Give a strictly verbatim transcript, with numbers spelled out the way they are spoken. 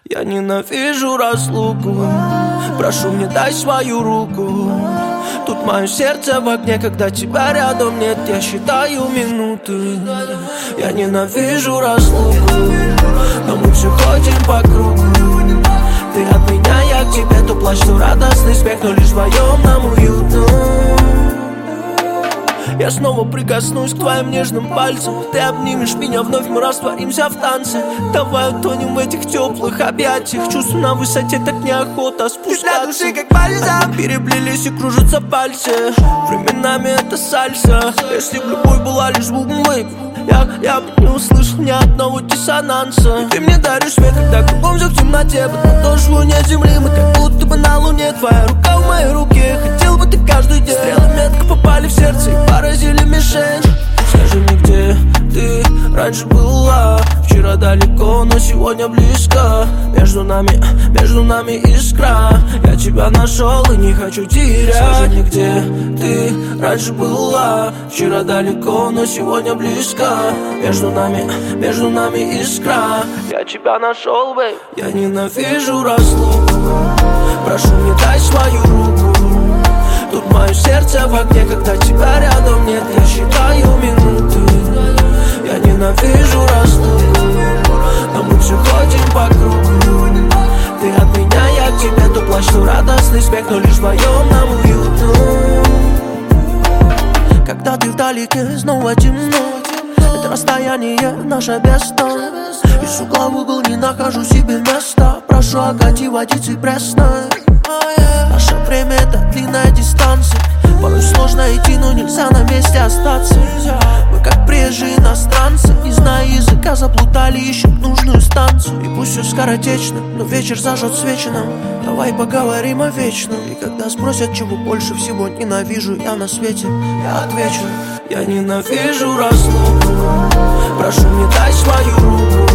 Я ненавижу разлуку, прошу, мне дай свою руку. Тут мое сердце в огне, когда тебя рядом нет. Я считаю минуты. Я ненавижу разлуку, но мы все ходим по кругу. Ты от меня, я к тебе, то плачь, то радостный смех, но лишь вдвоем нам уютно. Я снова прикоснусь к твоим нежным пальцам. Ты обнимешь меня, вновь мы растворимся в танце. Давай утонем в этих теплых объятиях. Чувств на высоте, так неохота спускаться. Для души как бальзам, переплелись и кружатся пальцы. Временами это сальса. Если б любовь была лишь звуком вейп, Я, я бы не услышал ни одного диссонанса. И ты мне даришь свет, когда кругом все в темноте. Под подошву нет земли, мы как будто бы на луне. Твоя рука в моей руке, хотел бы ты каждый день. Стрелы метко попали в сердце и поразили мишень. Скажи мне, где ты раньше была? Вчера далеко, но сегодня близко. Между нами, между нами искра. Я тебя нашел и не хочу терять. Скажи мне, где ты раньше была? Вчера далеко, но сегодня близко. Между нами, между нами искра. Я тебя нашел, бэй. Я ненавижу разлуку, прошу, мне дай свою руку. Тут мое сердце в огне, когда тебя рядом нет. Я считаю минуты. Я ненавижу разлуку, но мы все ходим по кругу. Ты от меня, я к тебе, то плачь, то радостный смех, но лишь вдвоем нам уютно. Когда ты вдалеке, снова темно. Это расстояние наше место. Из угла в угол не нахожу себе места. Прошу, окати водицей пресной. Наше время это длинная дистанция. Порой сложно идти, но нельзя на месте остаться. Мы как приезжие иностранцы, не зная языка, заплутали, ищем нужную станцию. И пусть все скоротечно, но вечер зажжет свечи нам. Давай поговорим о вечном. И когда спросят, чего больше всего ненавижу я на свете, я отвечу: я ненавижу разлуку, прошу, мне дай свою руку.